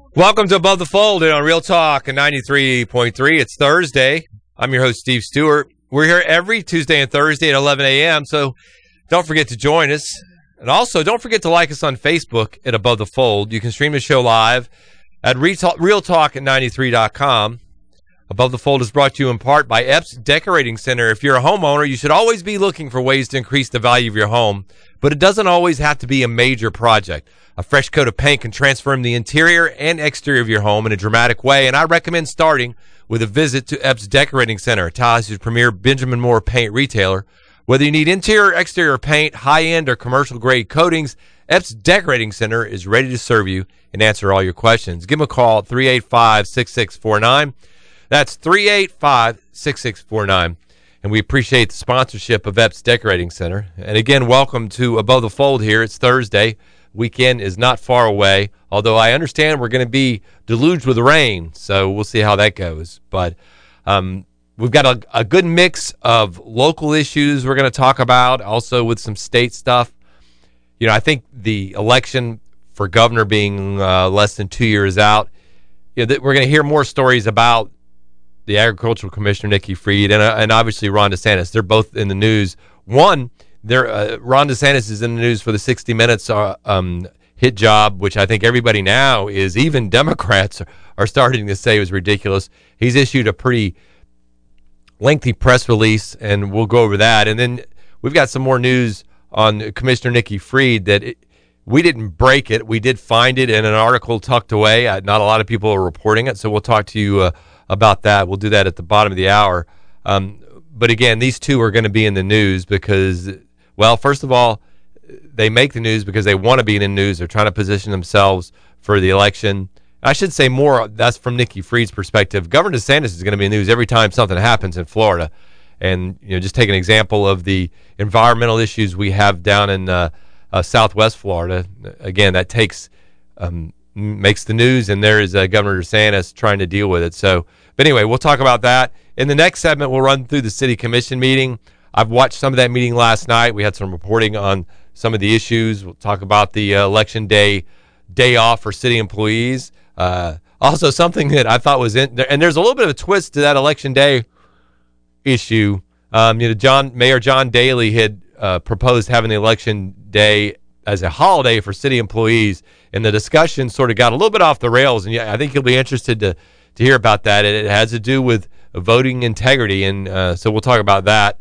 Welcome to Above the Fold on Real Talk 93.3. It's Thursday. I'm your host, Steve Stewart. We're here every Tuesday and Thursday at 11 a.m., so don't forget to join us. And also, don't forget to like us on Facebook at Above the Fold. You can stream the show live at realtalk93.com. Above the Fold is brought to you in part by Epps Decorating Center. If you're a homeowner, you should always be looking for ways to increase the value of your home, but it doesn't always have to be a major project. A fresh coat of paint can transform the interior and exterior of your home in a dramatic way, and I recommend starting with a visit to Epps Decorating Center, Tallahassee's premier Benjamin Moore paint retailer. Whether you need interior or exterior paint, high-end or commercial-grade coatings, Epps Decorating Center is ready to serve you and answer all your questions. Give them a call at 385-6649. That's 385-6649. And we appreciate the sponsorship of Epps Decorating Center. And again, welcome to Above the Fold here. It's Thursday. Weekend is not far away, although I understand we're going to be deluged with rain, so we'll see how that goes. But we've got a good mix of local issues we're going to talk about, also with some state stuff. You know, I think the election for governor being less than 2 years out, we're going to hear more stories about the agricultural commissioner, Nikki Fried, and obviously Ron DeSantis. They're both in the news. Ron DeSantis is in the news for the 60 Minutes hit job, which I think everybody now is, even Democrats are starting to say was ridiculous. He's issued a pretty lengthy press release, and we'll go over that. And then we've got some more news on Commissioner Nikki Fried that we didn't break it. We did find it in an article tucked away. Not a lot of people are reporting it, so we'll talk to you about that. We'll do that at the bottom of the hour. But again, these two are going to be in the news because, well, first of all, they make the news because they want to be in the news. They're trying to position themselves for the election. I should say more, that's from Nikki Fried's perspective. Governor DeSantis is going to be in the news every time something happens in Florida. And, just take an example of the environmental issues we have down in southwest Florida. Again, that makes the news, and there is Governor DeSantis trying to deal with it. So, but anyway, we'll talk about that. In the next segment, we'll run through the city commission meeting. I've watched some of that meeting last night. We had some reporting on some of the issues. We'll talk about the election day off for city employees. Also, something that I thought was in there, and there's a little bit of a twist to that election day issue. Mayor John Daley had proposed having the election day as a holiday for city employees, and the discussion sort of got a little bit off the rails, and I think you'll be interested to hear about that. It has to do with voting integrity, and so we'll talk about that.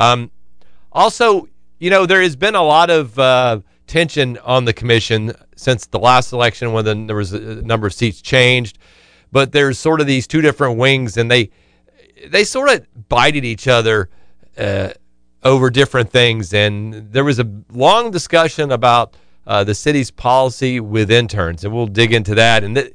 Also, there has been a lot of tension on the commission since the last election when there was a number of seats changed, but there's sort of these two different wings, and they sort of bite at each other over different things. And there was a long discussion about the city's policy with interns, and we'll dig into that. And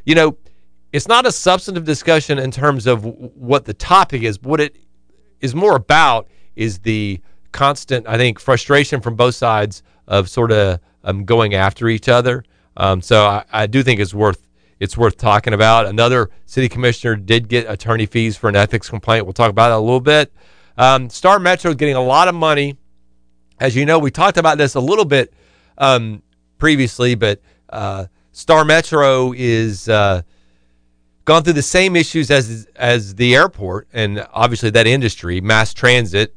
it's not a substantive discussion in terms of what the topic is. What it is more about is the constant, I think, frustration from both sides of sort of going after each other. So I do think it's worth talking about. Another city commissioner did get attorney fees for an ethics complaint. We'll talk about that a little bit. Star Metro is getting a lot of money. As you know, we talked about this a little bit previously, but Star Metro is gone through the same issues as the airport, and obviously that industry, mass transit,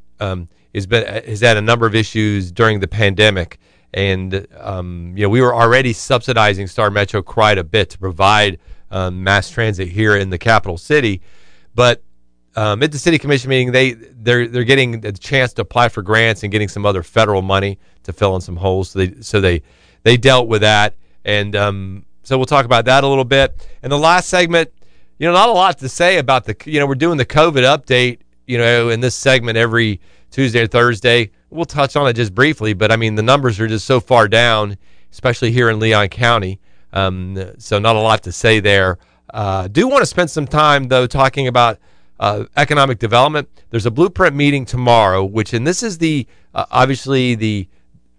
has had a number of issues during the pandemic. And we were already subsidizing Star Metro quite a bit to provide mass transit here in the capital city, but at the city commission meeting, they're getting a chance to apply for grants and getting some other federal money to fill in some holes. So they dealt with that, and so we'll talk about that a little bit. In the last segment, not a lot to say about we're doing the COVID update, in this segment every Tuesday or Thursday. We'll touch on it just briefly, but the numbers are just so far down, especially here in Leon County. So not a lot to say there. Do want to spend some time though talking about economic development. There's a blueprint meeting tomorrow, and this is not obviously,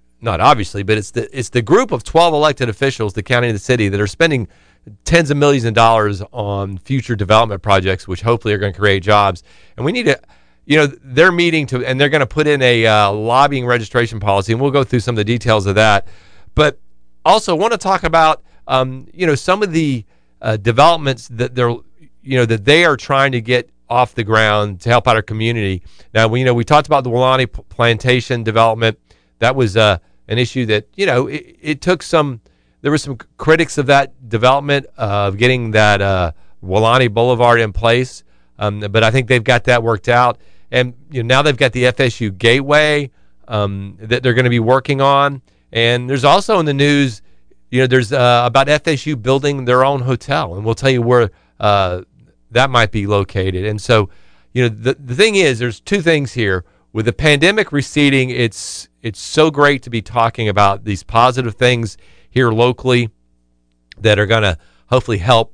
but it's the group of 12 elected officials, the county and the city, that are spending tens of millions of dollars on future development projects, which hopefully are going to create jobs. And we need to, they're meeting and they're going to put in a lobbying registration policy, and we'll go through some of the details of that. But also want to talk about, some of the developments that that they are trying to get off the ground to help out our community. Now, we talked about the Weelaunee plantation development. That was an issue that it took some. There were some critics of that development of getting that Weelaunee Boulevard in place, but I think they've got that worked out. And now they've got the FSU Gateway that they're going to be working on. And there's also in the news, there's about FSU building their own hotel, and we'll tell you where that might be located. And so, the thing is, there's two things here. With the pandemic receding, it's so great to be talking about these positive things here locally that are going to hopefully help,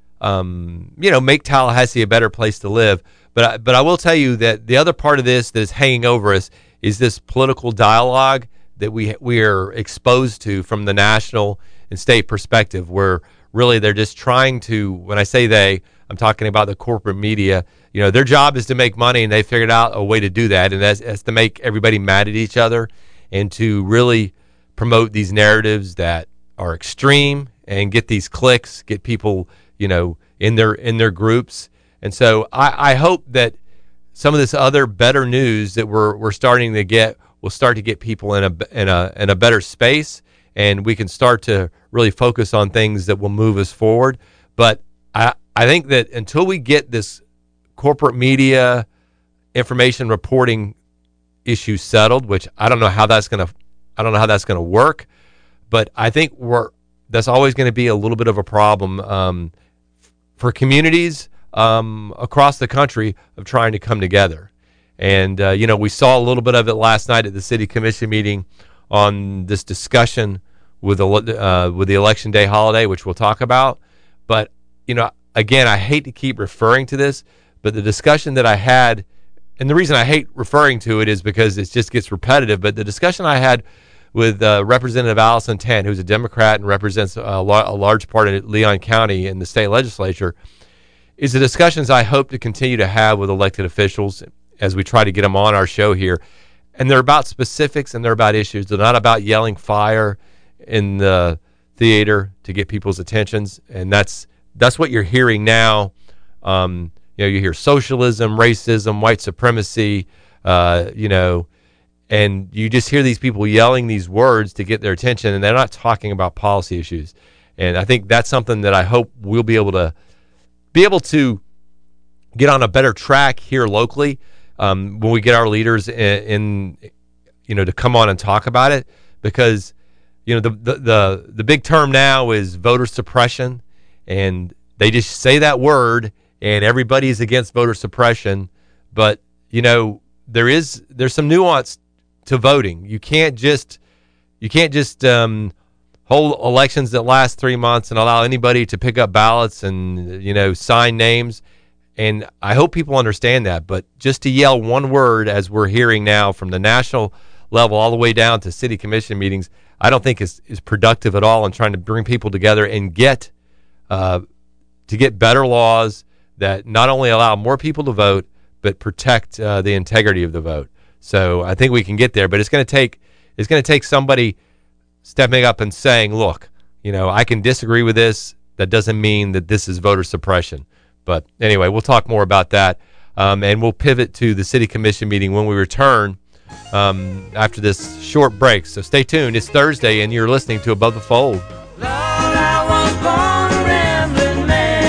make Tallahassee a better place to live. But I will tell you that the other part of this that is hanging over us is this political dialogue that we are exposed to from the national and state perspective, where really they're just trying to, when I say they, I'm talking about the corporate media, their job is to make money, and they figured out a way to do that, and that's to make everybody mad at each other and to really promote these narratives that are extreme and get these clicks, get people, in their groups. And so I hope that some of this other better news that we're starting to get will start to get people in a better space, and we can start to really focus on things that will move us forward. But I think that until we get this corporate media information reporting issue settled, which I don't know how that's going to work, but I think that's always going to be a little bit of a problem for communities across the country of trying to come together. And, we saw a little bit of it last night at the city commission meeting on this discussion with the Election Day holiday, which we'll talk about. But, again, I hate to keep referring to this, but the discussion that I had, and the reason I hate referring to it is because it just gets repetitive, but the discussion I had with Representative Allison Tan, who's a Democrat and represents a large part of Leon County in the state legislature, is the discussions I hope to continue to have with elected officials as we try to get them on our show here. And they're about specifics and they're about issues. They're not about yelling fire in the theater to get people's attentions. And that's what you're hearing now. You hear socialism, racism, white supremacy, and you just hear these people yelling these words to get their attention, and they're not talking about policy issues. And I think that's something that I hope we'll be able to get on a better track here locally when we get our leaders in to come on and talk about it, because the big term now is voter suppression, and they just say that word and everybody's against voter suppression. But there's some nuance to voting. You can't just hold elections that last 3 months and allow anybody to pick up ballots and sign names. And I hope people understand that. But just to yell one word, as we're hearing now from the national level all the way down to city commission meetings, I don't think is productive at all in trying to bring people together and get better laws that not only allow more people to vote but protect the integrity of the vote. So I think we can get there, but it's going to take somebody stepping up and saying, "Look, I can disagree with this. That doesn't mean that this is voter suppression." But anyway, we'll talk more about that, and we'll pivot to the city commission meeting when we return after this short break. So stay tuned. It's Thursday, and you're listening to Above the Fold. Lord, I was born a rambling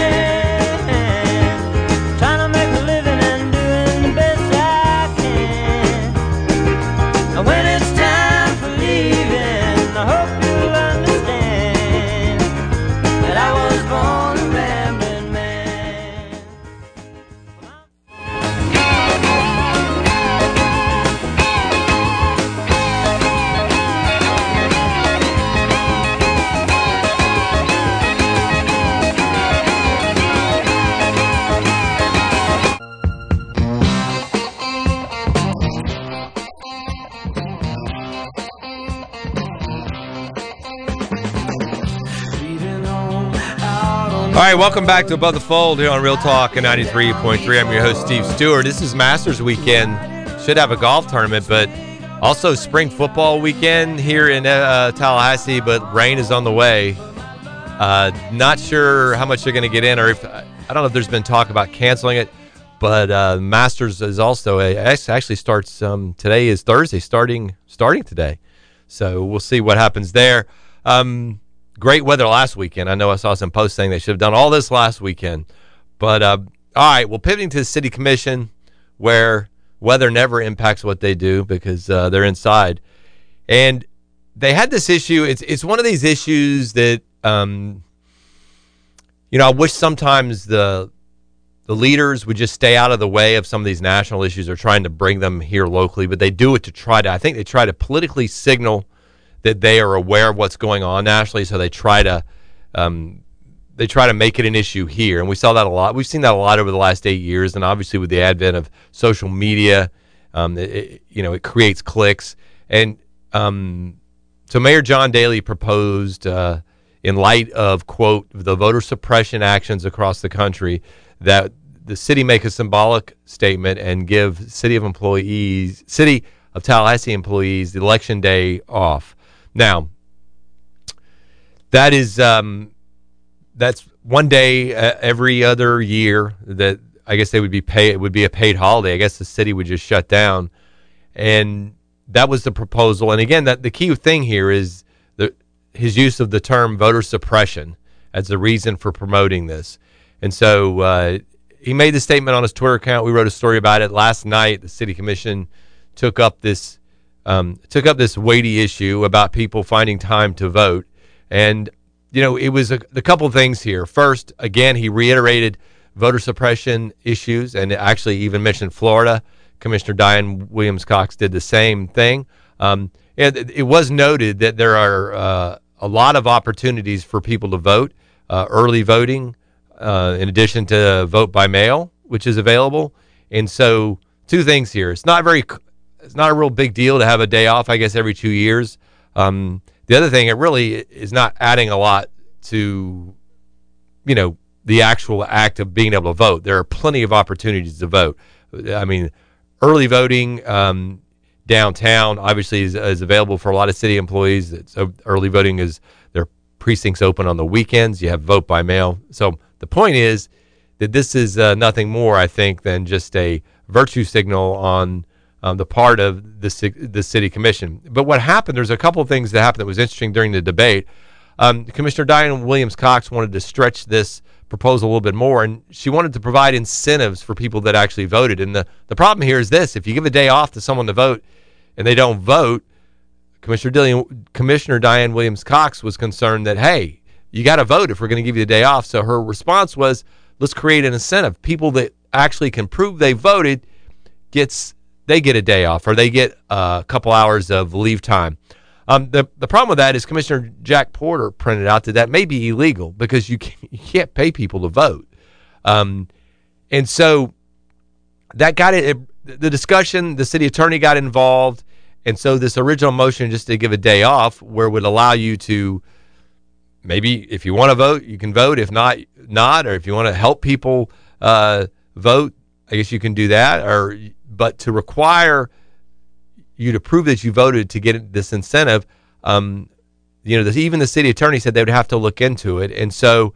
man, trying to make a living and doing the best I can. And when it's time for leaving, I hope you'll understand that I was born a rambling man. All right, welcome back to Above the Fold here on Real Talk and 93.3. I'm your host, Steve Stewart. This is Masters Weekend. Should have a golf tournament, but also spring football weekend here in Tallahassee, but rain is on the way. Not sure how much they're going to get in, or if I don't know if there's been talk about canceling it. But Masters is also actually starts today is Thursday, starting today. So we'll see what happens there. Great weather last weekend. I know I saw some posts saying they should have done all this last weekend. But all right, well, pivoting to the city commission, where weather never impacts what they do because they're inside, and they had this issue. It's one of these issues that I wish sometimes the leaders would just stay out of the way of some of these national issues. They're trying to bring them here locally, but they do it to try to politically signal that they are aware of what's going on nationally. So they try to make it an issue here. And we saw that a lot. We've seen that a lot over the last 8 years. And obviously with the advent of social media, it creates cliques. And so Mayor John Daley proposed, in light of, quote, the voter suppression actions across the country, that the city make a symbolic statement and give City of Tallahassee employees the election day off. Now, that is that's one day every other year that I guess they would be paid. It would be a paid holiday. I guess the city would just shut down, and that was the proposal. And again, that the key thing here is his use of the term voter suppression as the reason for promoting this. And so he made the statement on his Twitter account. We wrote a story about it last night. The city commission took up this weighty issue about people finding time to vote. And, it was a couple things here. First, again, he reiterated voter suppression issues and actually even mentioned Florida. Commissioner Diane Williams-Cox did the same thing. It was noted that there are a lot of opportunities for people to vote, early voting, in addition to vote by mail, which is available. And so two things here. It's not a real big deal to have a day off, I guess, every 2 years. The other thing, it really is not adding a lot to, the actual act of being able to vote. There are plenty of opportunities to vote. I mean, early voting downtown obviously is available for a lot of city employees. Early voting is their precincts open on the weekends. You have vote by mail. So the point is that this is nothing more, I think, than just a virtue signal on the part of the city commission. But what happened, there's a couple of things that happened that was interesting during the debate. Commissioner Diane Williams-Cox wanted to stretch this proposal a little bit more, and she wanted to provide incentives for people that actually voted. And the problem here is this: if you give a day off to someone to vote and they don't vote, Commissioner Diane Williams-Cox was concerned that, hey, you got to vote if we're going to give you the day off. So her response was, let's create an incentive. People that actually can prove they voted they get a day off, or they get a couple hours of leave time. The problem with that is Commissioner Jack Porter printed out that may be illegal because you can't pay people to vote. And so that got it. The discussion, the city attorney got involved. And so this original motion just to give a day off where it would allow you to, maybe if you want to vote, you can vote. If not, or if you want to help people vote, I guess you can do that. But to require you to prove that you voted to get this incentive, even the city attorney said they would have to look into it. And so,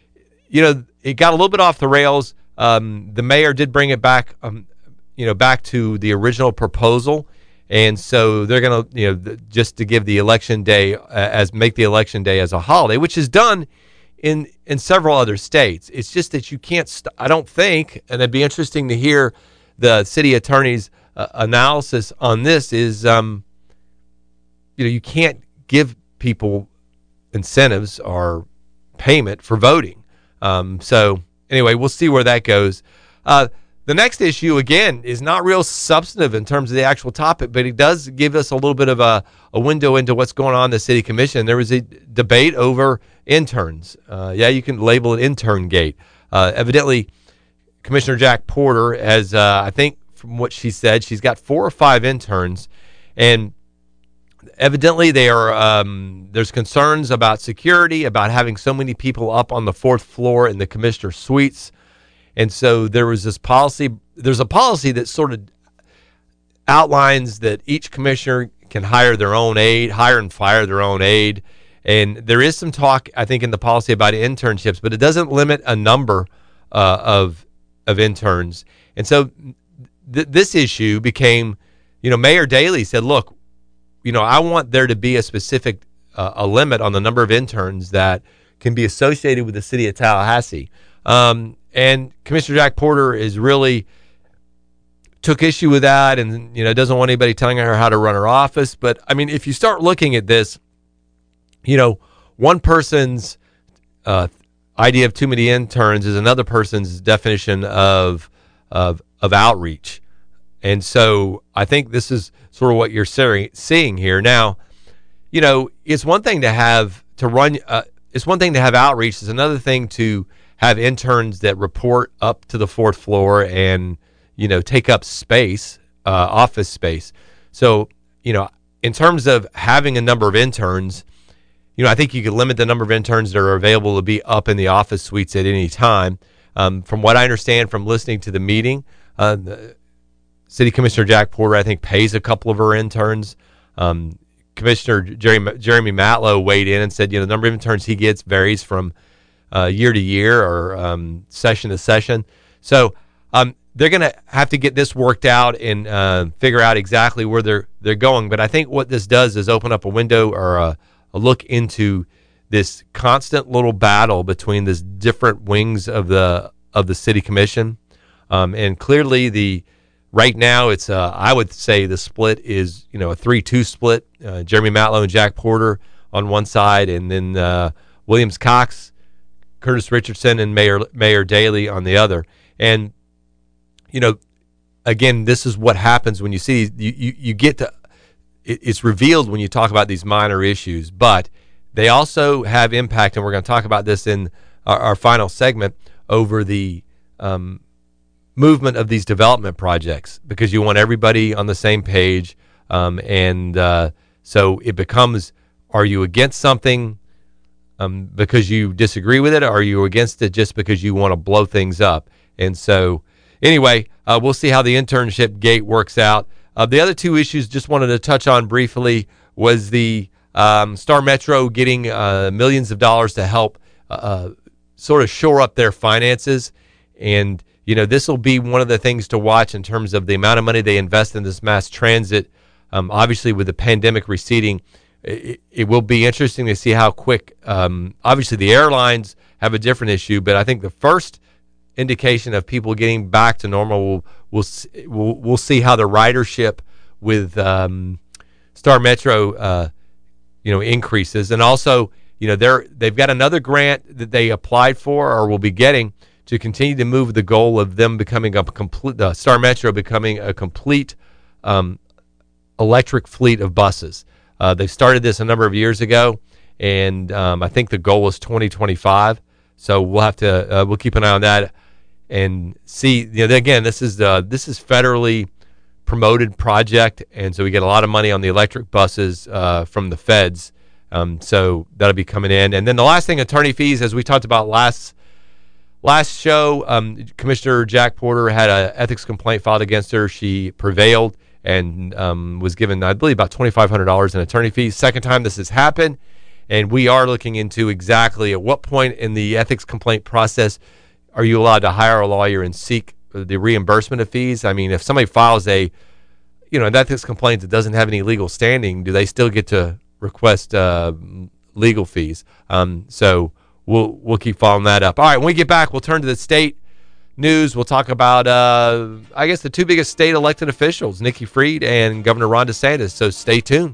it got a little bit off the rails. The mayor did bring it back, back to the original proposal. And so they're going to, just to give the election day make the election day as a holiday, which is done in several other states. It's just that you can't, I don't think, and it'd be interesting to hear the city attorney's analysis on this is, you can't give people incentives or payment for voting. So anyway, we'll see where that goes. The next issue, again, is not real substantive in terms of the actual topic, but it does give us a little bit of a window into what's going on in the city commission. There was a debate over interns. You can label it intern gate. Evidently, Commissioner Jack Porter has, I think from what she said, she's got 4 or 5 interns, and evidently they are. There's concerns about security, about having so many people up on the 4th floor in the commissioner suites. And so there was this policy. There's a policy that sort of outlines that each commissioner can hire and fire their own aide. And there is some talk, I think, in the policy about internships, but it doesn't limit a number of interns. And so this issue became, Mayor Daley said, look, I want there to be a specific a limit on the number of interns that can be associated with the city of Tallahassee. And Commissioner Jack Porter is really took issue with that and, doesn't want anybody telling her how to run her office. But, I mean, if you start looking at this, one person's idea of too many interns is another person's definition of outreach. And so I think this is sort of what you're seeing here. Now, it's one thing to have it's one thing to have outreach. It's another thing to have interns that report up to the fourth floor and, take up space, office space. So, in terms of having a number of interns, I think you could limit the number of interns that are available to be up in the office suites at any time. From what I understand from listening to the meeting, City Commissioner Jack Porter, I think, pays a couple of her interns. Commissioner Jeremy Matlow weighed in and said, the number of interns he gets varies from year to year or session to session. So they're going to have to get this worked out and figure out exactly where they're going. But I think what this does is open up a window or a look into this constant little battle between these different wings of the city commission. And clearly right now it's I would say the split is a 3-2 split. Jeremy Matlow and Jack Porter on one side, and then Williams Cox, Curtis Richardson, and Mayor Daley on the other. And again, this is what happens when you see you get to. It's revealed when you talk about these minor issues, but they also have impact, and we're going to talk about this in our final segment, over the movement of these development projects, because you want everybody on the same page, and so it becomes, are you against something because you disagree with it, or are you against it just because you want to blow things up? And so anyway, we'll see how the internship gate works out. The other two issues just wanted to touch on briefly was the Star Metro getting millions of dollars to help sort of shore up their finances. And, this will be one of the things to watch in terms of the amount of money they invest in this mass transit. Obviously, with the pandemic receding, it will be interesting to see how quick. Obviously, the airlines have a different issue, but I think the first indication of people getting back to normal, we'll see how the ridership with Star Metro increases. And also, they've got another grant that they applied for or will be getting to continue to move the goal of them becoming a complete Star Metro becoming a complete electric fleet of buses. They started this a number of years ago, and I think the goal is 2025. So we'll have to we'll keep an eye on that and see. Again, this is federally promoted project, and so we get a lot of money on the electric buses from the feds. So that'll be coming in. And then the last thing, attorney fees, as we talked about last show, Commissioner Jack Porter had an ethics complaint filed against her. She prevailed and was given, I believe, about $2,500 in attorney fees. Second time this has happened, and we are looking into exactly at what point in the ethics complaint process are you allowed to hire a lawyer and seek the reimbursement of fees. I mean, if somebody files an ethics complaint that doesn't have any legal standing, do they still get to request legal fees? So we'll keep following that up. All right, when we get back, we'll turn to the state news. We'll talk about, I guess, the two biggest state elected officials, Nikki Fried and Governor Ron DeSantis. So stay tuned.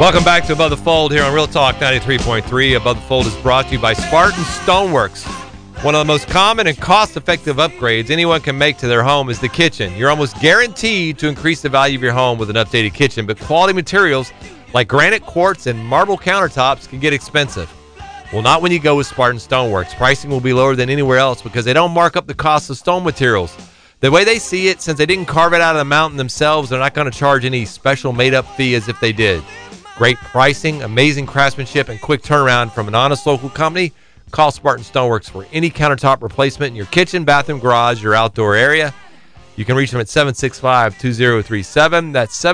Welcome back to Above the Fold here on Real Talk 93.3. Above the Fold is brought to you by Spartan Stoneworks. One of the most common and cost-effective upgrades anyone can make to their home is the kitchen. You're almost guaranteed to increase the value of your home with an updated kitchen, but quality materials like granite, quartz, and marble countertops can get expensive. Well, not when you go with Spartan Stoneworks. Pricing will be lower than anywhere else because they don't mark up the cost of stone materials. The way they see it, since they didn't carve it out of the mountain themselves, they're not going to charge any special made-up fee as if they did. Great pricing, amazing craftsmanship, and quick turnaround from an honest local company. Call Spartan Stoneworks for any countertop replacement in your kitchen, bathroom, garage, or outdoor area. You can reach them at 765-2037. That's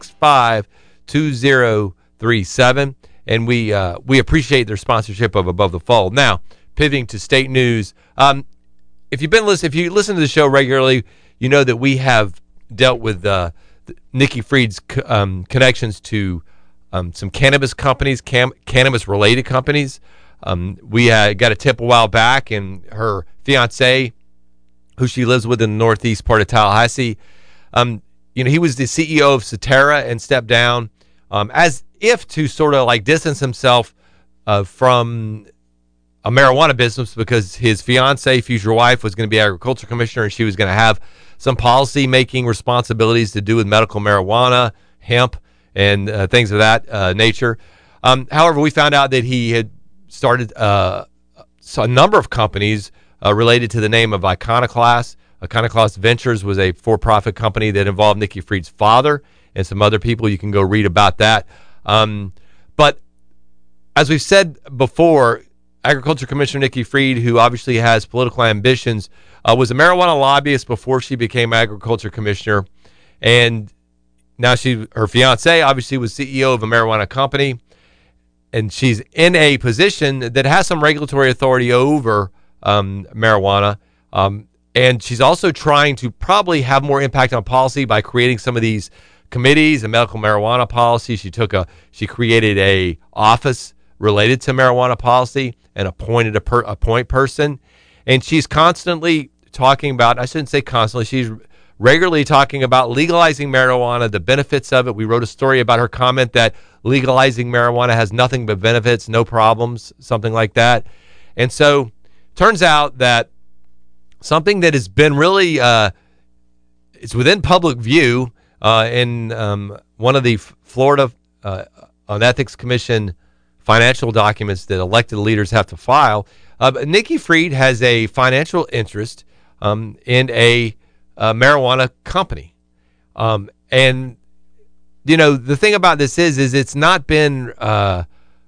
765-2037. And we appreciate their sponsorship of Above the Fold. Now, pivoting to state news. If you listen to the show regularly, you know that we have dealt with Nikki Fried's connections to some cannabis companies, cannabis-related companies. We got a tip a while back, and her fiancé, who she lives with in the northeast part of Tallahassee, he was the CEO of Cetera and stepped down as if to sort of like distance himself from a marijuana business because his fiancée, future wife, was going to be agriculture commissioner, and she was going to have some policy-making responsibilities to do with medical marijuana, hemp, and things of that nature. However, we found out that he had started a number of companies related to the name of Iconoclast. Iconoclast Ventures was a for-profit company that involved Nikki Fried's father and some other people. You can go read about that. But as we've said before, Agriculture Commissioner Nikki Fried, who obviously has political ambitions, was a marijuana lobbyist before she became Agriculture Commissioner. And now her fiancé obviously was CEO of a marijuana company, and she's in a position that has some regulatory authority over marijuana. And she's also trying to probably have more impact on policy by creating some of these committees and medical marijuana policy. She created a office related to marijuana policy and appointed a point person. And she's constantly talking about, I shouldn't say constantly, she's regularly talking about legalizing marijuana, the benefits of it. We wrote a story about her comment that legalizing marijuana has nothing but benefits, no problems, something like that. And so turns out that something that has been really, it's within public view in one of the Florida on Ethics Commission financial documents that elected leaders have to file. Nikki Fried has a financial interest in a marijuana company. And, the thing about this is it's not been, I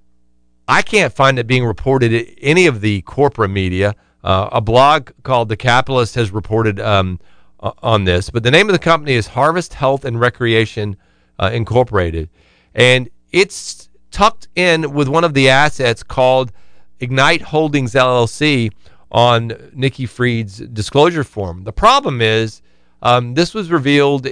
can't find it being reported in any of the corporate media. A blog called The Capitalist has reported on this, but the name of the company is Harvest Health and Recreation Incorporated. And it's tucked in with one of the assets called Ignite Holdings LLC on Nikki Fried's disclosure form. The problem is this was revealed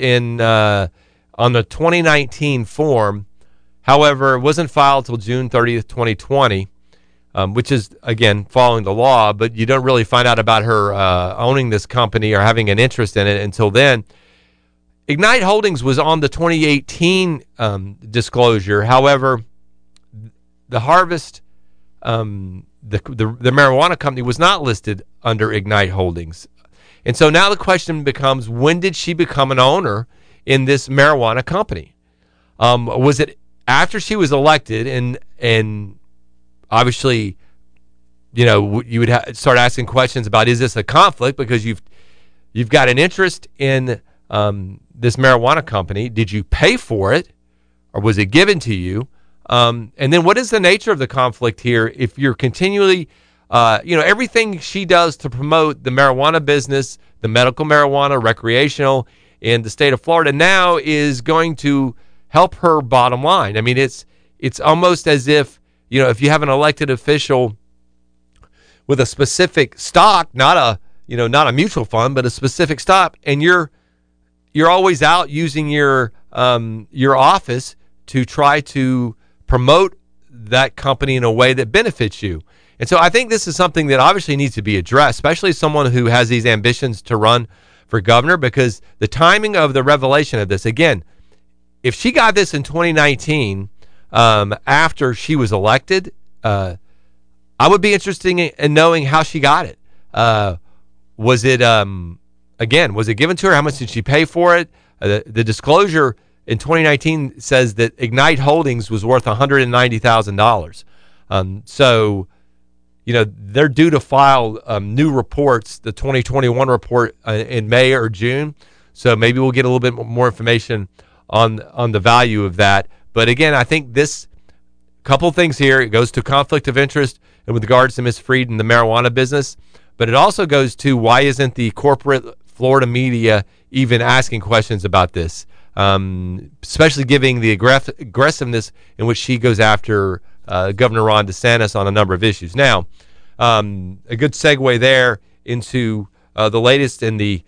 on the 2019 form. However, it wasn't filed till June 30th, 2020, which is, again, following the law, but you don't really find out about her owning this company or having an interest in it until then. Ignite Holdings was on the 2018 disclosure. However, the Harvest, the marijuana company, was not listed under Ignite Holdings. And so now the question becomes, when did she become an owner in this marijuana company? Was it after she was elected? And obviously, you would start asking questions about, is this a conflict? Because you've got an interest in this marijuana company. Did you pay for it, or was it given to you? And then what is the nature of the conflict here if you're continually, everything she does to promote the marijuana business, the medical marijuana, recreational in the state of Florida now is going to help her bottom line. I mean, it's almost as if, if you have an elected official with a specific stock, not a mutual fund, but a specific stock, and you're always out using your office to try to promote that company in a way that benefits you. And so I think this is something that obviously needs to be addressed, especially someone who has these ambitions to run for governor, because the timing of the revelation of this, again, if she got this in 2019, after she was elected. I would be interested in knowing how she got it. Was it was it given to her? How much did she pay for it? The disclosure in 2019 says that Ignite Holdings was worth $190,000. So, they're due to file new reports, the 2021 report in May or June. So maybe we'll get a little bit more information on the value of that. But again, I think this couple of things here. It goes to conflict of interest and with regards to Ms. Freed and the marijuana business. But it also goes to why isn't the corporate Florida media even asking questions about this, especially giving the aggressiveness in which she goes after Governor Ron DeSantis on a number of issues. Now, a good segue there into the latest in the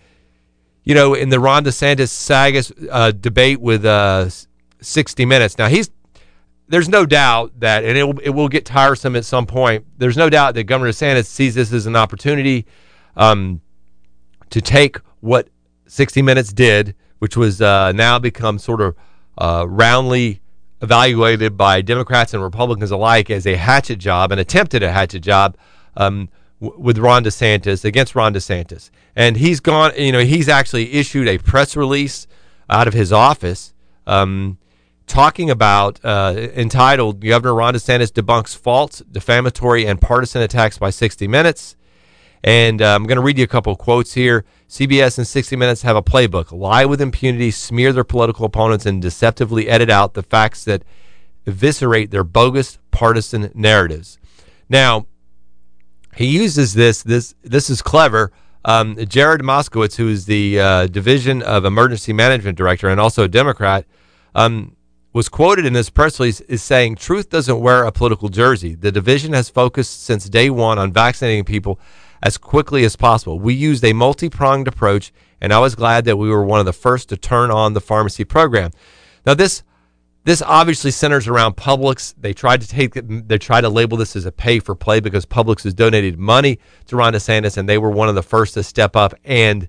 Ron DeSantis saga debate with 60 Minutes. Now, there's no doubt that, and it will get tiresome at some point, there's no doubt that Governor DeSantis sees this as an opportunity to take what 60 Minutes did, which was now become sort of roundly evaluated by Democrats and Republicans alike as a hatchet job, an attempt at a hatchet job with Ron DeSantis, against Ron DeSantis. And he's gone, he's actually issued a press release out of his office talking about, entitled, Governor Ron DeSantis debunks false, defamatory, and partisan attacks by 60 Minutes. And I'm going to read you a couple of quotes here. CBS and 60 Minutes have a playbook: lie with impunity, smear their political opponents, and deceptively edit out the facts that eviscerate their bogus partisan narratives. Now, he uses this is clever. Jared Moskowitz, who is the Division of Emergency Management Director and also a Democrat, was quoted in this press release as saying, "Truth doesn't wear a political jersey. The division has focused since day one on vaccinating people as quickly as possible. We used a multi-pronged approach, and I was glad that we were one of the first to turn on the pharmacy program." Now, this obviously centers around Publix. They tried to label this as a pay for play because Publix has donated money to Ron DeSantis, and they were one of the first to step up and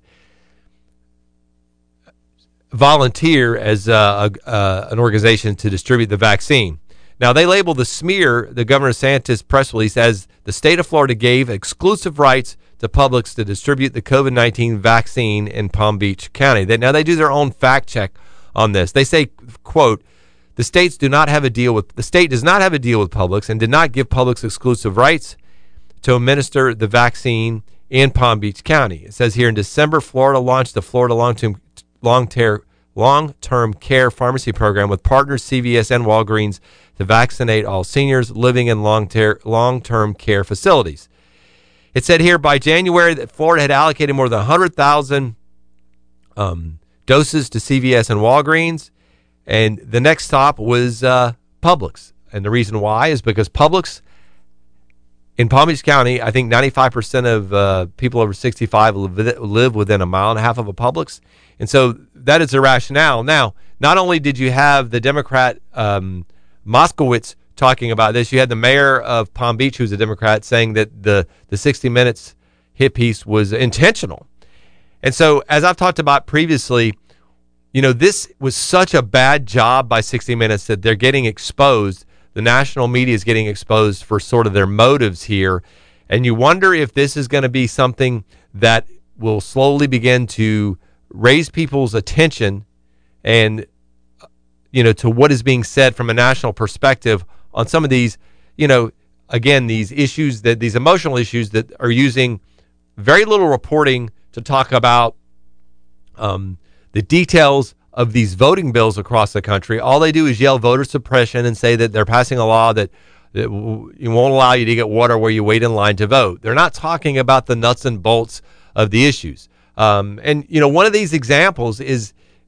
volunteer as an organization to distribute the vaccine. Now, they label the smear, the Governor DeSantis press release, as the state of Florida gave exclusive rights to Publix to distribute the COVID-19 vaccine in Palm Beach County. Now, they do their own fact check on this. They say, quote, the state does not have a deal with Publix and did not give Publix exclusive rights to administer the vaccine in Palm Beach County. It says here, in December, Florida launched the Florida long-term care pharmacy program with partners CVS and Walgreens to vaccinate all seniors living in long-term care facilities. It said here by January that Florida had allocated more than 100,000 doses to CVS and Walgreens, and the next stop was Publix. And the reason why is because Publix in Palm Beach County, I think 95% of people over 65 live within a mile and a half of a Publix. And so that is the rationale. Now, not only did you have the Democrat Moskowitz talking about this, you had the mayor of Palm Beach, who's a Democrat, saying that the 60 Minutes hit piece was intentional. And so, as I've talked about previously, this was such a bad job by 60 Minutes that they're getting exposed. The national media is getting exposed for sort of their motives here. And you wonder if this is going to be something that will slowly begin to raise people's attention and, to what is being said from a national perspective on some of these, again, these issues, these emotional issues that are using very little reporting to talk about the details of these voting bills across the country. All they do is yell voter suppression and say that they're passing a law that won't allow you to get water where you wait in line to vote. They're not talking about the nuts and bolts of the issues. And one of these examples is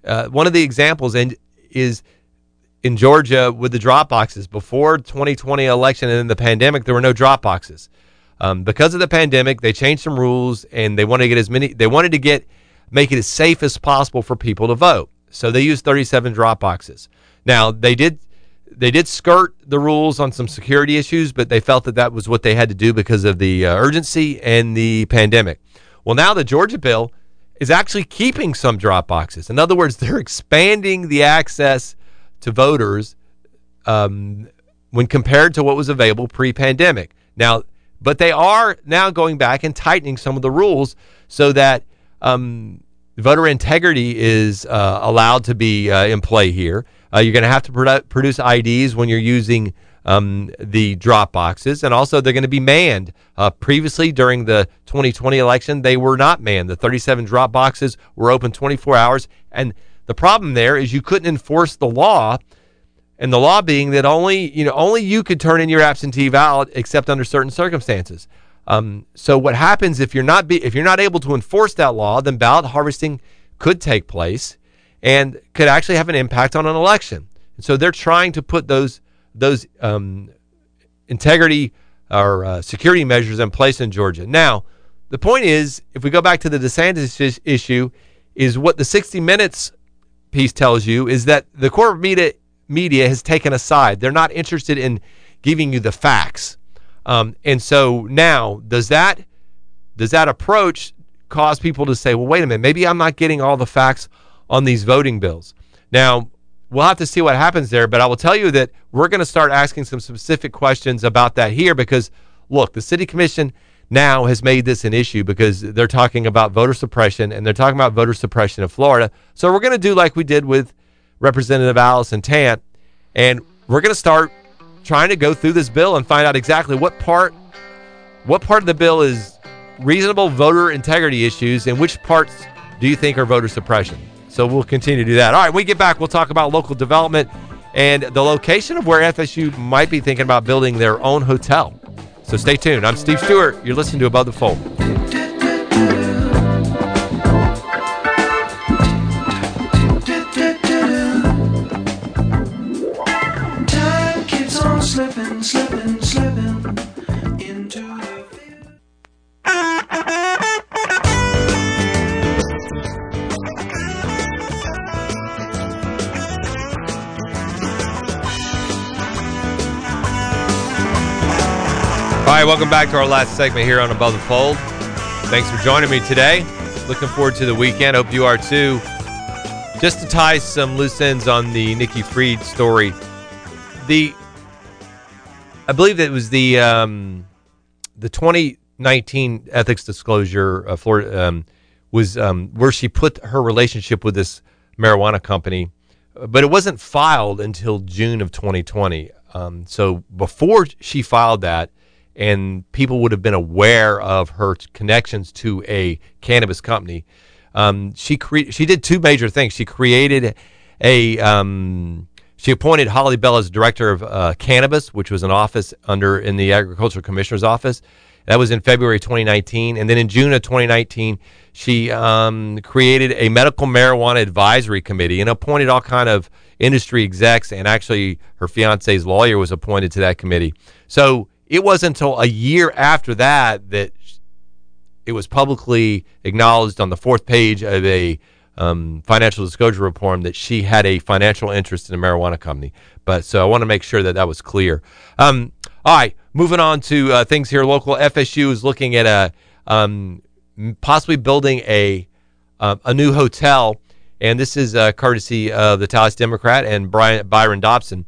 in Georgia with the drop boxes. Before 2020 election and in the pandemic, there were no drop boxes. Because of the pandemic, they changed some rules, and they wanted to make it as safe as possible for people to vote. So they used 37 drop boxes. Now, they did skirt the rules on some security issues, but they felt that was what they had to do because of the urgency and the pandemic. Well, now the Georgia bill is actually keeping some drop boxes. In other words, they're expanding the access to voters when compared to what was available pre-pandemic. Now, but they are now going back and tightening some of the rules so that voter integrity is allowed to be in play here. You're going to have to produce IDs when you're using the drop boxes, and also they're going to be manned. Previously, during the 2020 election, they were not manned. The 37 drop boxes were open 24 hours, and the problem there is you couldn't enforce the law, and the law being that only you could turn in your absentee ballot except under certain circumstances. So what happens if you're not able to enforce that law, then ballot harvesting could take place and could actually have an impact on an election. And so they're trying to put those integrity or security measures in place in Georgia. Now, the point is, if we go back to the DeSantis issue, is what the 60 Minutes piece tells you is that the corporate media has taken a side. They're not interested in giving you the facts. And so now, does that approach cause people to say, well, wait a minute, maybe I'm not getting all the facts on these voting bills? Now, we'll have to see what happens there, but I will tell you that we're going to start asking some specific questions about that here because, look, the city commission now has made this an issue because they're talking about voter suppression, and they're talking about voter suppression in Florida. So we're going to do like we did with Representative Allison Tant, and we're going to start trying to go through this bill and find out exactly what part of the bill is reasonable voter integrity issues and which parts do you think are voter suppression. So we'll continue to do that. All right, when we get back, we'll talk about local development and the location of where FSU might be thinking about building their own hotel. So stay tuned. I'm Steve Stewart. You're listening to Above the Fold. Time keeps on slipping into the field. All right, welcome back to our last segment here on Above the Fold. Thanks for joining me today. Looking forward to the weekend. Hope you are too. Just to tie some loose ends on the Nikki Fried story, I believe that it was the 2019 ethics disclosure Florida was where she put her relationship with this marijuana company, but it wasn't filed until June of 2020. So before she filed that, and people would have been aware of her connections to a cannabis company, she did two major things. She created she appointed Holly Bell as director of cannabis, which was an office in the Agricultural Commissioner's office. That was in February 2019. And then in June of 2019, she created a medical marijuana advisory committee and appointed all kind of industry execs. And actually, her fiance's lawyer was appointed to that committee. So it wasn't until a year after that it was publicly acknowledged on the fourth page of a financial disclosure report that she had a financial interest in a marijuana company. But so I want to make sure that was clear. All right, moving on to things here local. FSU is looking at possibly building a new hotel, and this is courtesy of the Tallahassee Democrat and Byron Dobson.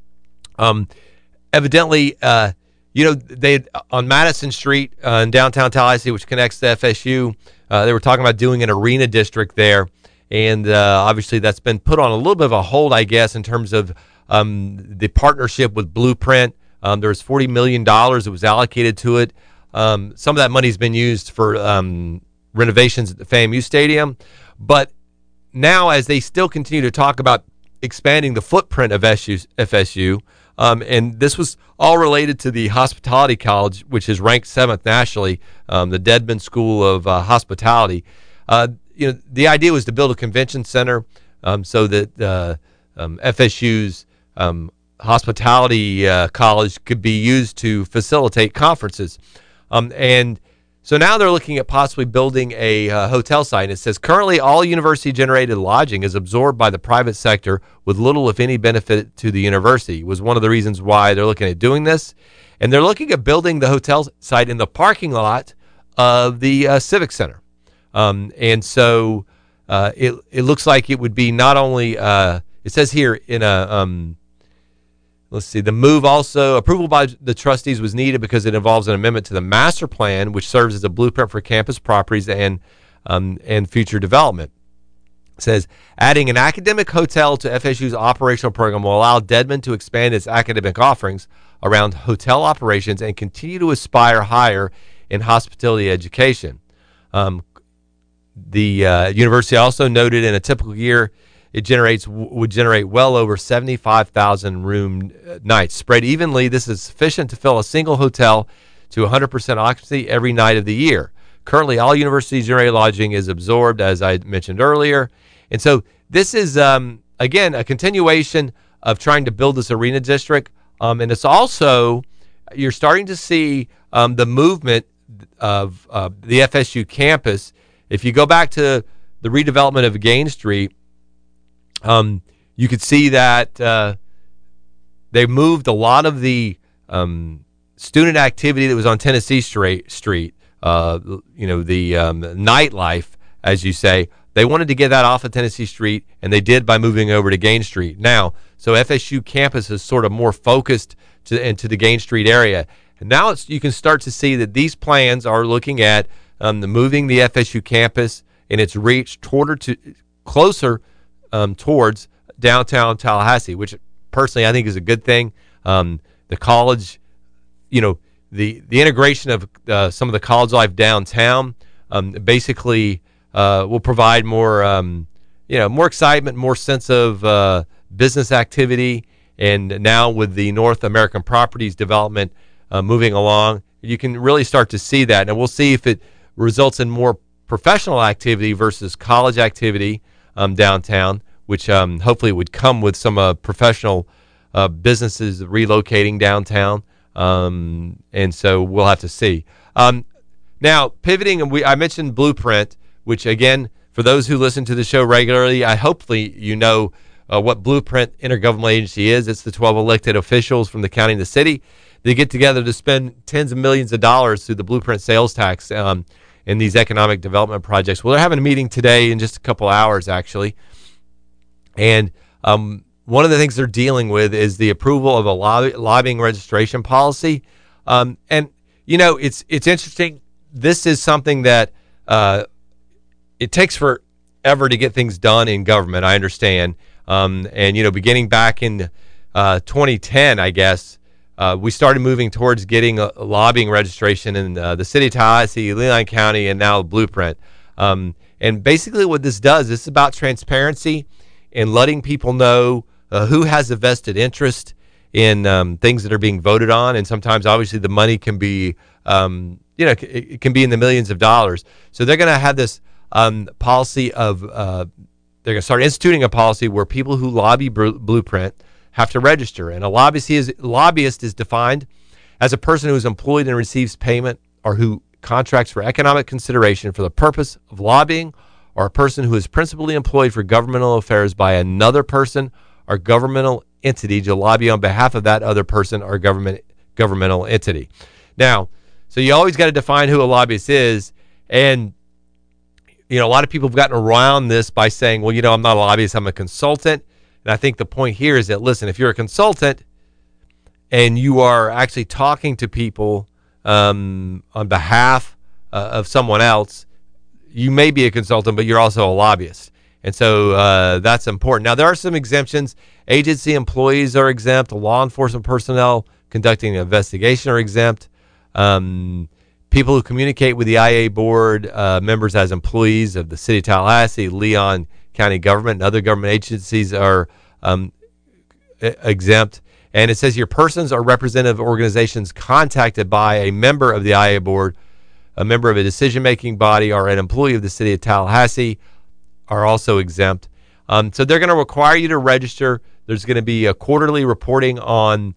Evidently, they on Madison Street in downtown Tallahassee, which connects to FSU, they were talking about doing an arena district there, and obviously that's been put on a little bit of a hold, I guess, in terms of the partnership with Blueprint. There was $40 million that was allocated to it. Some of that money has been used for renovations at the FAMU Stadium, but now as they still continue to talk about expanding the footprint of FSU, and this was all related to the Hospitality College, which is ranked 7th nationally, the Dedman School of Hospitality. The idea was to build a convention center so that FSU's hospitality college could be used to facilitate conferences. And so now they're looking at possibly building a hotel site. And it says, currently all university-generated lodging is absorbed by the private sector with little, if any, benefit to the university. Was one of the reasons why they're looking at doing this. And they're looking at building the hotel site in the parking lot of the Civic Center. And so it looks like it would be not only, it says here in a, let's see. The move also, approval by the trustees was needed because it involves an amendment to the master plan, which serves as a blueprint for campus properties and future development. It says, adding an academic hotel to FSU's operational program will allow Dedmon to expand its academic offerings around hotel operations and continue to aspire higher in hospitality education. The university also noted in a typical year, it would generate well over 75,000 room nights. Spread evenly, this is sufficient to fill a single hotel to 100% occupancy every night of the year. Currently, all university-generated lodging is absorbed, as I mentioned earlier. And so this is, again, a continuation of trying to build this arena district. And it's also, you're starting to see the movement of the FSU campus. If you go back to the redevelopment of Gain Street, you could see that they moved a lot of the student activity that was on Tennessee Street, the nightlife, as you say. They wanted to get that off of Tennessee Street, and they did by moving over to Gain Street. Now, so FSU campus is sort of more focused into the Gain Street area. And now you can start to see that these plans are looking at moving the FSU campus and its reach closer towards downtown Tallahassee, which personally I think is a good thing. The college, the integration of some of the college life downtown basically will provide more, more excitement, more sense of business activity. And now with the North American Properties development moving along, you can really start to see that. And we'll see if it results in more professional activity versus college activity downtown, which hopefully would come with some professional businesses relocating downtown. And so we'll have to see. Now, pivoting, I mentioned Blueprint, which, again, for those who listen to the show regularly, hopefully you know what Blueprint Intergovernmental Agency is. It's the 12 elected officials from the county and the city. They get together to spend tens of millions of dollars through the Blueprint sales tax in these economic development projects. Well, they're having a meeting today in just a couple hours, actually. And one of the things they're dealing with is the approval of a lobbying registration policy. And, it's interesting. This is something that it takes forever to get things done in government, I understand. And, beginning back in 2010, I guess, we started moving towards getting a lobbying registration in the city of Tallahassee, Leon County, and now Blueprint. And basically what this does, this is about transparency and letting people know who has a vested interest in things that are being voted on. And sometimes, obviously, the money can be, it can be in the millions of dollars. So they're going to have this policy of, they're going to start instituting a policy where people who lobby Blueprint have to register. And a lobbyist is defined as a person who is employed and receives payment or who contracts for economic consideration for the purpose of lobbying, or a person who is principally employed for governmental affairs by another person or governmental entity to lobby on behalf of that other person or governmental entity. Now, so you always got to define who a lobbyist is. And, a lot of people have gotten around this by saying, well, I'm not a lobbyist, I'm a consultant. And I think the point here is that, listen, if you're a consultant and you are actually talking to people on behalf of someone else, you may be a consultant, but you're also a lobbyist. And so that's important. Now, there are some exemptions. Agency employees are exempt. Law enforcement personnel conducting an investigation are exempt. People who communicate with the IA board members as employees of the city of Tallahassee, Leon County government, and other government agencies are exempt. And it says here, persons or representative organizations contacted by a member of the IA board, a member of a decision-making body, or an employee of the city of Tallahassee are also exempt. So they're going to require you to register. There's going to be a quarterly reporting on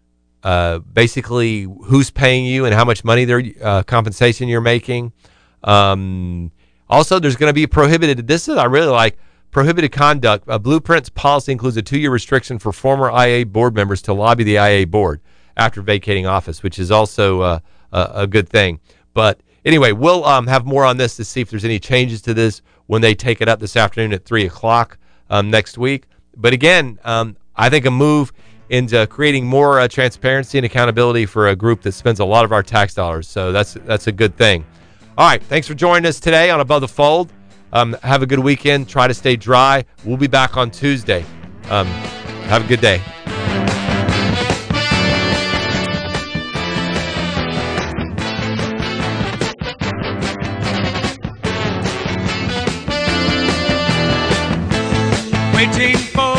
basically who's paying you and how much money compensation you're making. Also, there's going to be prohibited. This is I really like. Prohibited conduct. Blueprint's policy includes a 2-year restriction for former IA board members to lobby the IA board after vacating office, which is also a good thing. But anyway, we'll have more on this to see if there's any changes to this when they take it up this afternoon at 3 o'clock next week. But again, I think a move into creating more transparency and accountability for a group that spends a lot of our tax dollars. So that's a good thing. All right, thanks for joining us today on Above the Fold. Have a good weekend. Try to stay dry. We'll be back on Tuesday. Have a good day. Waiting for